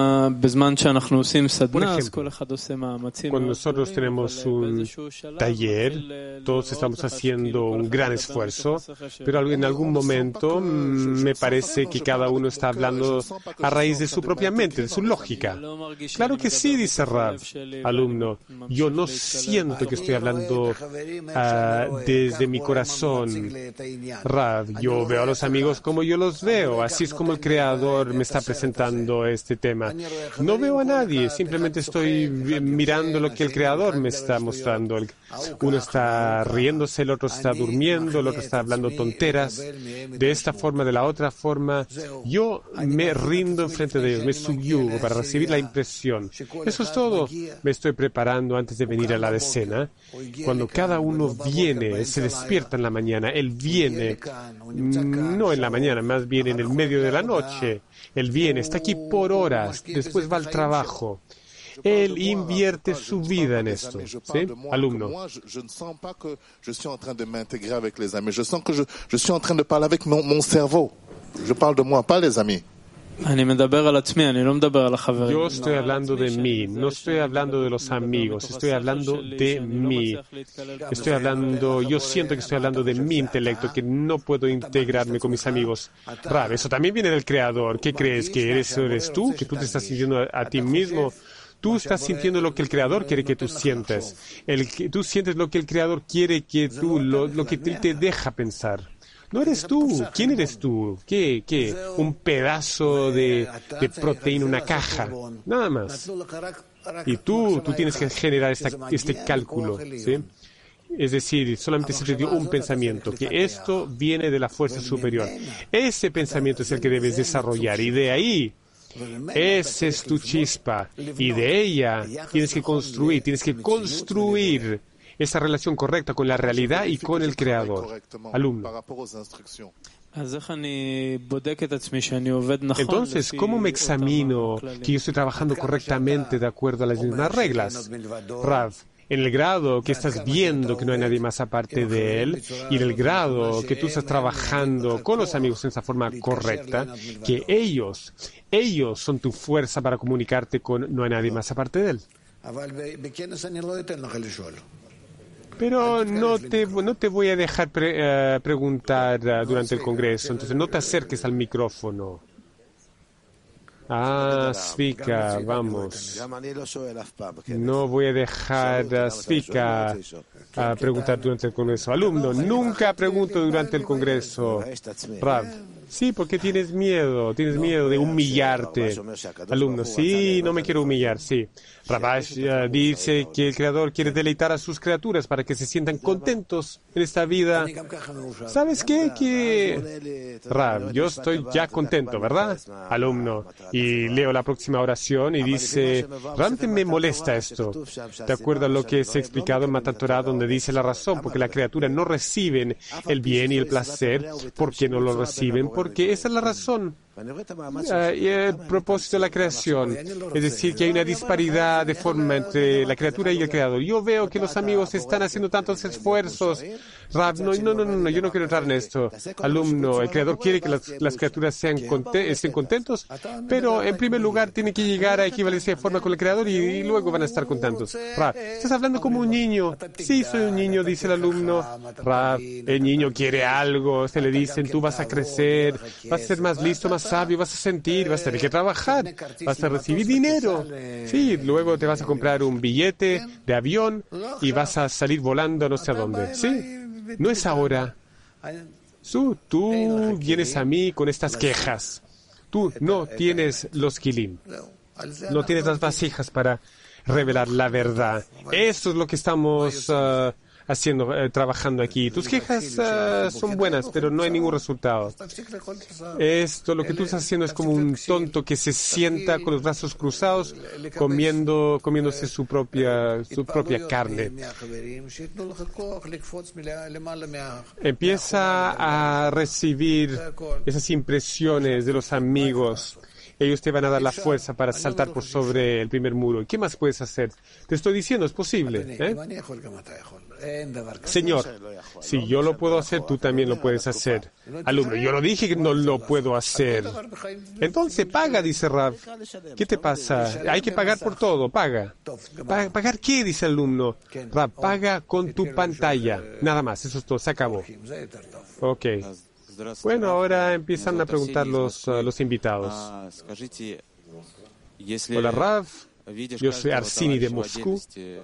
ejemplo, cuando nosotros tenemos un taller, todos estamos haciendo un gran esfuerzo, pero en algún momento me parece que cada uno está hablando a raíz de su propia mente, de su lógica. Claro que sí, dice Rav. Alumno, yo no siento que estoy hablando desde mi corazón. Rav, yo veo a los amigos como yo los veo, así es como el Creador me está presentando este tema. No veo a nadie, simplemente estoy mirando lo que el Creador me está mostrando. Uno está riéndose, el otro está durmiendo, el otro está hablando tonteras. De esta forma, de la otra forma, yo me rindo enfrente de ellos, me subyugo para recibir la impresión. Eso es todo. Me estoy preparando antes de venir a la decena. Cuando cada uno viene, se despierta en la mañana, él viene, no en la mañana, más bien en el medio de la noche. Él viene, está aquí por horas, después va al trabajo. Él invierte su vida en esto. ¿Sí? Alumno. Je ne sens pas que je suis en train de m'intégrer avec les amis. Je sens que je suis en train de parler avec mon cerveau. Je parle de moi, pas les amis. Yo estoy hablando de mí, no estoy hablando de los amigos, estoy hablando de mí. Yo siento que estoy hablando de mi intelecto, que no puedo integrarme con mis amigos. Rav, eso también viene del Creador. ¿Qué crees? ¿Que eres tú? ¿Que tú te estás sintiendo a ti mismo? Tú estás sintiendo lo que el Creador quiere que tú sientes. Tú sientes lo que el Creador quiere que tú, lo que Él te deja pensar. No eres tú. ¿Quién eres tú? ¿Qué? Un pedazo de proteína, una caja. Nada más. Y tú tienes que generar este cálculo, ¿sí? Es decir, solamente se te dio un pensamiento, que esto viene de la fuerza superior. Ese pensamiento es el que debes desarrollar, y de ahí, esa es tu chispa, y de ella tienes que construir esa relación correcta con la realidad y con el Creador. Alumno. Entonces, ¿cómo me examino que yo estoy trabajando correctamente de acuerdo a las mismas reglas? Rav, en el grado que estás viendo que no hay nadie más aparte de Él, y en el grado que tú estás trabajando con los amigos en esa forma correcta, que ellos son tu fuerza para comunicarte con no hay nadie más aparte de Él. Pero no te voy a dejar preguntar durante el Congreso, entonces no te acerques al micrófono. Svika, vamos. No voy a dejar a Svika a preguntar durante el Congreso. Alumno, nunca pregunto durante el Congreso. Rav, sí, porque tienes miedo de humillarte. Alumno, sí, no me quiero humillar, sí. Rabash dice que el Creador quiere deleitar a sus criaturas para que se sientan contentos en esta vida. ¿Sabes qué? Rab, yo estoy ya contento, ¿verdad? Alumno. Y leo la próxima oración y dice, realmente me molesta esto. ¿Te acuerdas lo que se ha explicado en Matan Torah, donde dice la razón? Porque las criaturas no reciben el bien y el placer. ¿Por qué no lo reciben? Porque esa es la razón. Y el propósito de la creación, es decir, que hay una disparidad de forma entre la criatura y el creador. Yo veo que los amigos están haciendo tantos esfuerzos. Rab, no, yo no quiero entrar en esto. Alumno, el creador quiere que las criaturas estén contentos, pero en primer lugar tiene que llegar a equivalencia de forma con el creador y luego van a estar contentos. Rab, estás hablando como un niño. Sí, soy un niño, dice el alumno. Rab, el niño quiere algo, se le dicen, tú vas a crecer, vas a ser más listo, más sabio, vas a sentir, vas a tener que trabajar, vas a recibir dinero. Sí, luego te vas a comprar un billete de avión y vas a salir volando no sé a dónde. Sí, no es ahora. Tú vienes a mí con estas quejas. Tú no tienes los kilim, no tienes las vasijas para revelar la verdad. Eso es lo que estamos trabajando aquí. Tus quejas son buenas, pero no hay ningún resultado. Lo que tú estás haciendo es como un tonto que se sienta con los brazos cruzados, comiéndose su propia carne. Empieza a recibir esas impresiones de los amigos. Ellos te van a dar la fuerza para saltar por sobre el primer muro. ¿Y qué más puedes hacer? Te estoy diciendo, es posible. Señor, si yo lo puedo hacer, tú también lo puedes hacer. Alumno, yo no dije que no lo puedo hacer. Entonces paga, dice Rav. ¿Qué te pasa? Hay que pagar por todo, paga. ¿Pagar qué? Dice el alumno. Rav, paga con tu pantalla. Nada más, eso es todo, se acabó. Ok. Bueno, ahora empiezan a preguntar los invitados. Hola, Rav. Yo soy Arsini de Moscú.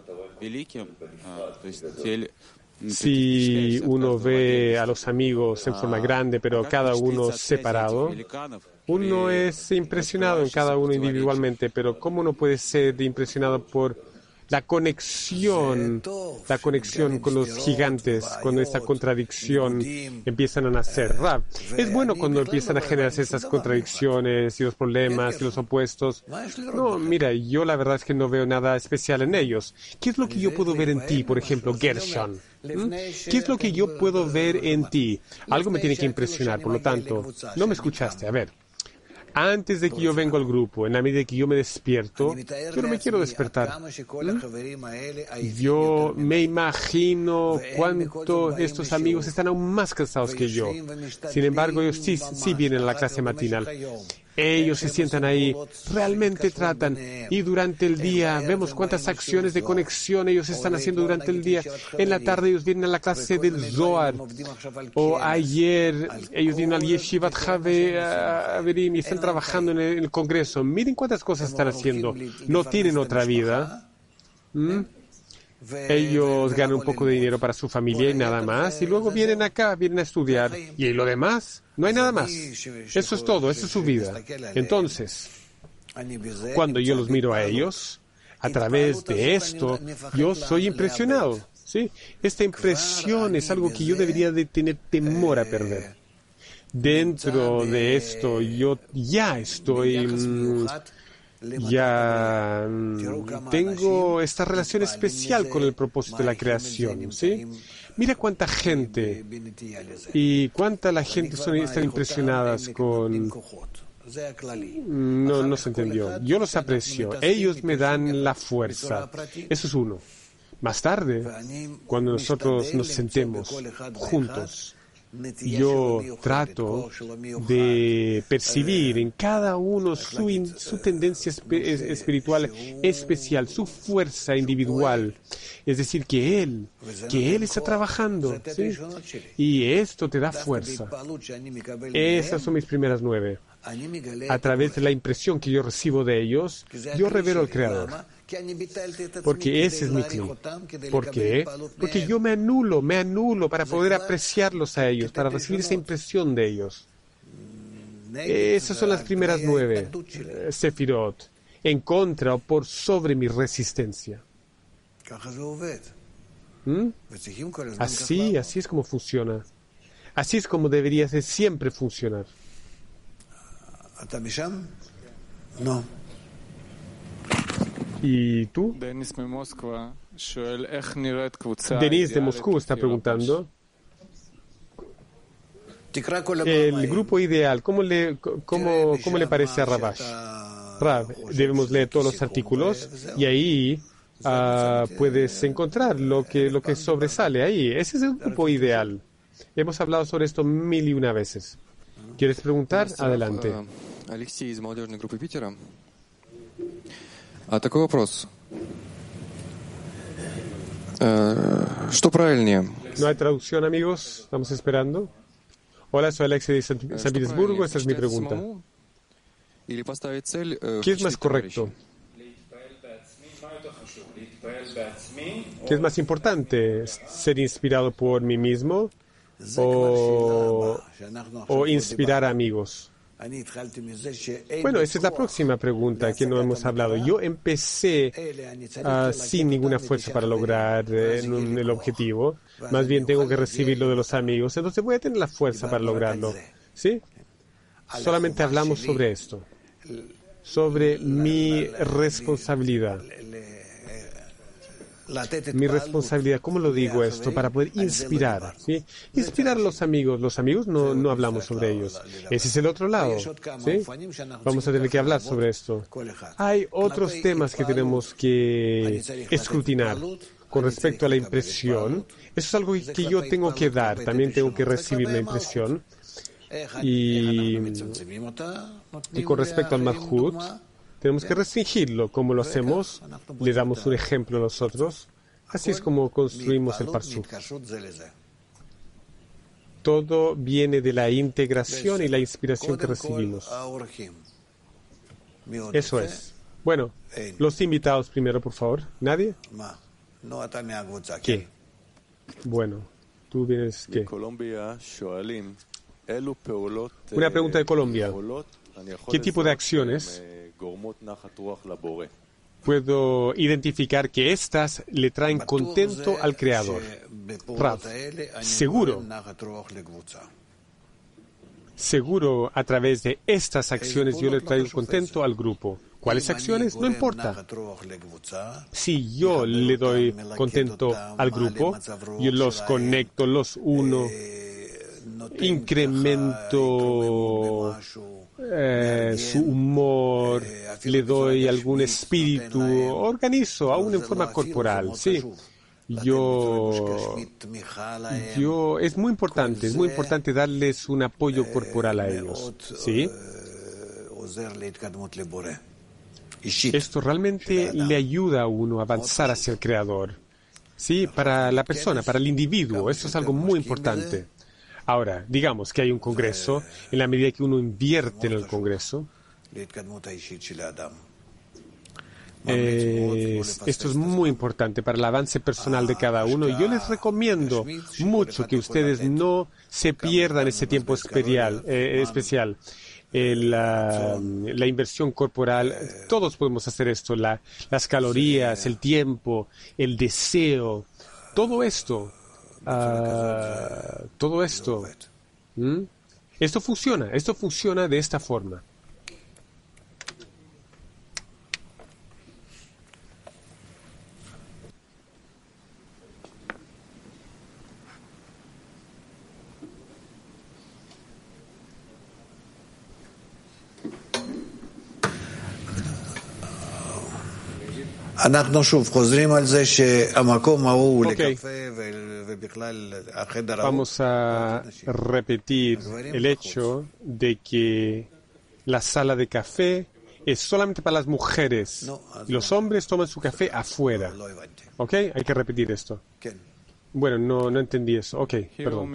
Si uno ve a los amigos en forma grande, pero cada uno separado, uno es impresionado en cada uno individualmente, pero ¿cómo uno puede ser impresionado por la conexión con los gigantes, cuando esta contradicción empiezan a nacer? Rav, es bueno cuando empiezan a generarse esas contradicciones y los problemas y los opuestos. No, mira, yo la verdad es que no veo nada especial en ellos. ¿Qué es lo que yo puedo ver en ti, por ejemplo, Gershon? ¿Qué es lo que yo puedo ver en ti? Algo me tiene que impresionar, por lo tanto, no me escuchaste. A ver. Antes de que yo venga al grupo, en la medida que yo me despierto, yo no me quiero despertar. Yo me imagino cuánto estos amigos están aún más cansados que yo. Sin embargo, ellos sí vienen a la clase matinal. Ellos se sientan ahí, realmente tratan, y durante el día vemos cuántas acciones de conexión ellos están haciendo durante el día. En la tarde ellos vienen a la clase del Zohar, o ayer ellos vienen al Yeshivat Haverim y están trabajando en el Congreso. Miren cuántas cosas están haciendo. No tienen otra vida. Ellos ganan un poco de dinero para su familia y nada más, y luego vienen acá, vienen a estudiar, y lo demás, no hay nada más. Eso es todo, esa es su vida. Entonces, cuando yo los miro a ellos, a través de esto, yo soy impresionado. ¿Sí? Esta impresión es algo que yo debería de tener temor a perder. Dentro de esto, yo ya estoy... tengo esta relación especial con el propósito de la creación, ¿sí? Mira cuánta gente y cuánta la gente están impresionadas con... No se entendió. Yo los aprecio. Ellos me dan la fuerza. Eso es uno. Más tarde, cuando nosotros nos sentemos juntos, yo trato de percibir en cada uno su tendencia espiritual especial, su fuerza individual. Es decir, que Él está trabajando, ¿sí? Y esto te da fuerza. Esas son mis primeras 9. A través de la impresión que yo recibo de ellos, yo revelo al Creador. Porque ese es mi clic. ¿Por qué? Porque yo me anulo para poder apreciarlos a ellos, para recibir esa impresión de ellos. Esas son las primeras 9, Sefirot, en contra o por sobre mi resistencia. Así es como funciona. Así es como debería ser siempre funcionar. No. ¿Y tú? Denis de Moscú está preguntando. El grupo ideal, ¿cómo le parece a Rabash? Rav, debemos leer todos los artículos y ahí puedes encontrar lo que sobresale ahí. Ese es el grupo ideal. Hemos hablado sobre esto 1001 veces. ¿Quieres preguntar? Adelante. Алексей из молодежной группы Питера. Такой вопрос. Что правильнее? No hay traducción, amigos. Estamos esperando. Hola, soy Alexei de San Petersburgo. Esta es mi pregunta. ¿Qué es más correcto? ¿Qué es más importante? ¿Ser inspirado por mí mismo o inspirar a amigos? Bueno, esa es la próxima pregunta que no hemos hablado. Yo empecé sin ninguna fuerza para lograr el objetivo. Más bien tengo que recibirlo de los amigos. Entonces voy a tener la fuerza para lograrlo. ¿Sí? Solamente hablamos sobre esto. Sobre mi responsabilidad. Mi responsabilidad, ¿cómo lo digo esto? Para poder inspirar, ¿sí? Inspirar a los amigos. Los amigos no hablamos sobre ellos. Ese es el otro lado, ¿sí? Vamos a tener que hablar sobre esto. Hay otros temas que tenemos que escrutinar con respecto a la impresión. Eso es algo que yo tengo que dar. También tengo que recibir la impresión. Y con respecto al Malhut, tenemos que restringirlo. ¿Cómo lo hacemos? Le damos un ejemplo a nosotros. Así es como construimos el Parsuk. Todo viene de la integración y la inspiración que recibimos. Eso es. Bueno, los invitados primero, por favor. ¿Nadie? ¿Qué? Bueno, tú vienes, ¿qué? Una pregunta de Colombia. ¿Qué tipo de acciones puedo identificar que éstas le traen contento al Creador? Rav, seguro a través de estas acciones yo le traigo contento al grupo. ¿Cuáles acciones? No importa. Si yo le doy contento al grupo, yo los conecto, los uno, incremento su humor, le doy algún espíritu, organizo aún en forma corporal, ¿sí? Es muy importante darles un apoyo corporal a ellos, ¿sí? Esto realmente le ayuda a uno a avanzar hacia el Creador, ¿sí? Para la persona, para el individuo, eso es algo muy importante. Ahora, digamos que hay un congreso, en la medida que uno invierte en el congreso, esto es muy importante para el avance personal de cada uno. Y yo les recomiendo mucho que ustedes no se pierdan ese tiempo especial. La inversión corporal, todos podemos hacer esto, las calorías, el tiempo, el deseo, todo esto. Esto funciona de esta forma. Vamos a repetir el hecho de que la sala de café es solamente para las mujeres. Los hombres toman su café afuera. ¿Ok? Hay que repetir esto. Bueno, no entendí eso. Ok, perdón.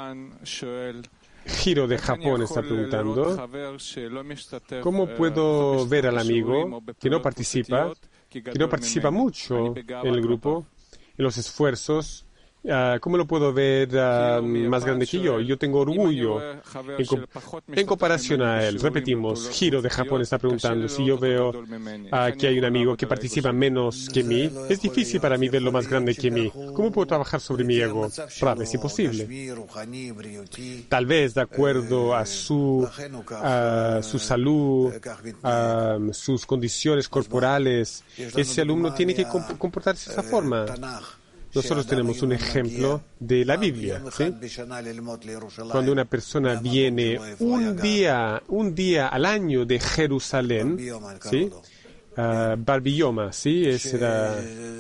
Hiro de Japón está preguntando, ¿cómo puedo ver al amigo que no participa mucho en el grupo, en los esfuerzos? ¿Cómo lo puedo ver más grande que yo? Yo tengo orgullo en comparación a él. Repetimos, Hiro de Japón está preguntando si yo veo que hay un amigo que participa menos que mí. Es difícil para mí verlo más grande que mí. ¿Cómo puedo trabajar sobre mi ego? Rab, es imposible. Tal vez de acuerdo a su salud, sus condiciones corporales, ese alumno tiene que comportarse de esa forma. Nosotros tenemos un ejemplo de la Biblia, ¿sí? Cuando una persona viene un día al año de Jerusalén, ¿sí? Bar Biyoma, ¿sí? Ese era...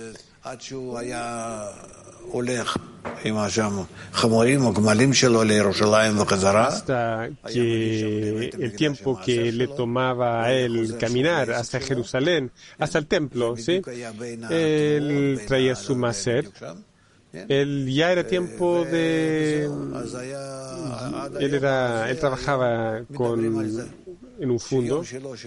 hasta que el tiempo que le tomaba a él caminar hasta Jerusalén, hasta el templo, ¿sí? Él traía su maser. Él ya era tiempo de... Él trabajaba en un fondo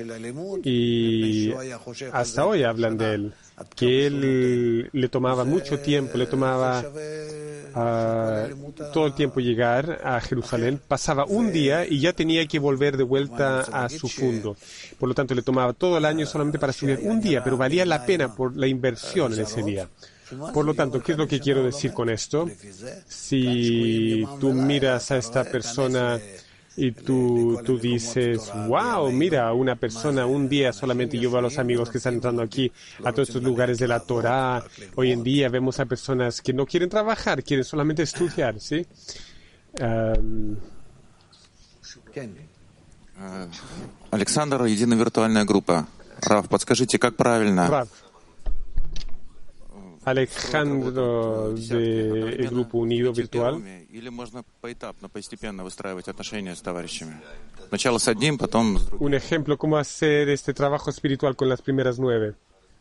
y hasta hoy hablan de él, que él le tomaba mucho tiempo, le tomaba todo el tiempo llegar a Jerusalén, pasaba un día y ya tenía que volver de vuelta a su fondo. Por lo tanto, le tomaba todo el año solamente para subir un día, pero valía la pena por la inversión en ese día. Por lo tanto, ¿qué es lo que quiero decir con esto? Si tú miras a esta persona y tú dices, wow, mira, una persona un día solamente, yo veo a los amigos que están entrando aquí a todos estos lugares de la Torá. Hoy en día vemos a personas que no quieren trabajar, quieren solamente estudiar, ¿sí? Александр, единая виртуальная группа. Рав, подскажите, как правильно? Rav. Alejandro del Grupo Unido Virtual. Или можно поэтапно, постепенно выстраивать отношения с товарищами? Сначала с одним, потом с другим. Un ejemplo, cómo hacer este trabajo espiritual con las primeras 9.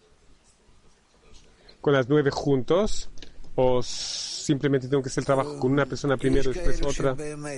¿Con las 9 juntos? ¿O simplemente tengo que hacer el trabajo con una persona primero y después otra?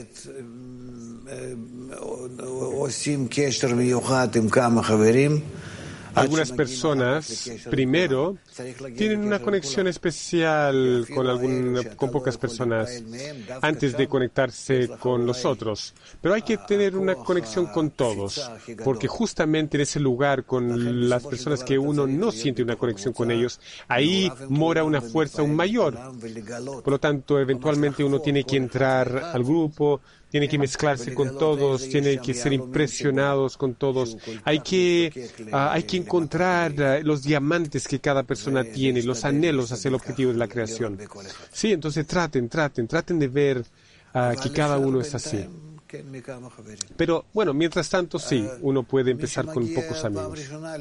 Algunas personas primero tienen una conexión especial con pocas personas antes de conectarse con los otros. Pero hay que tener una conexión con todos, porque justamente en ese lugar, con las personas que uno no siente una conexión con ellos, ahí mora una fuerza aún mayor. Por lo tanto, eventualmente uno tiene que entrar al grupo, tiene que mezclarse con todos, tiene que ser impresionados con todos. Hay que encontrar los diamantes que cada persona tiene, los anhelos hacia el objetivo de la creación. Sí, entonces traten de ver que cada uno es así. Pero bueno, mientras tanto sí, uno puede empezar con pocos amigos.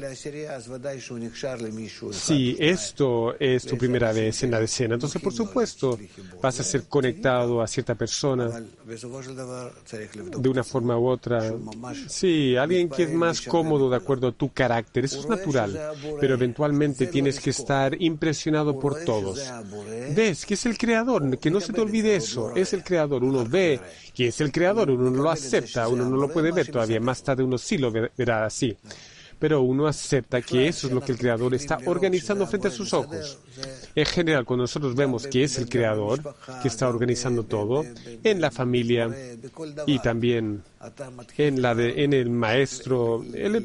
Si esto es tu primera vez en la decena, entonces por supuesto vas a ser conectado a cierta persona de una forma u otra. Sí, alguien que es más cómodo de acuerdo a tu carácter, eso es natural, pero eventualmente tienes que estar impresionado por todos. Ves que es el Creador, que no se te olvide eso, es el Creador, uno ve que es el Creador, uno no lo acepta, uno no lo puede ver todavía, más tarde uno sí lo verá así, pero uno acepta que eso es lo que el Creador está organizando frente a sus ojos. En general, cuando nosotros vemos que es el Creador que está organizando todo, en la familia y también en el maestro,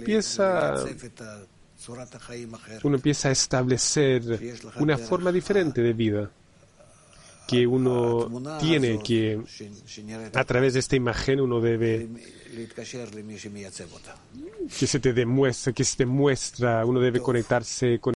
uno empieza a establecer una forma diferente de vida, que uno tiene que, a través de esta imagen, uno debe que se te muestra, uno debe conectarse con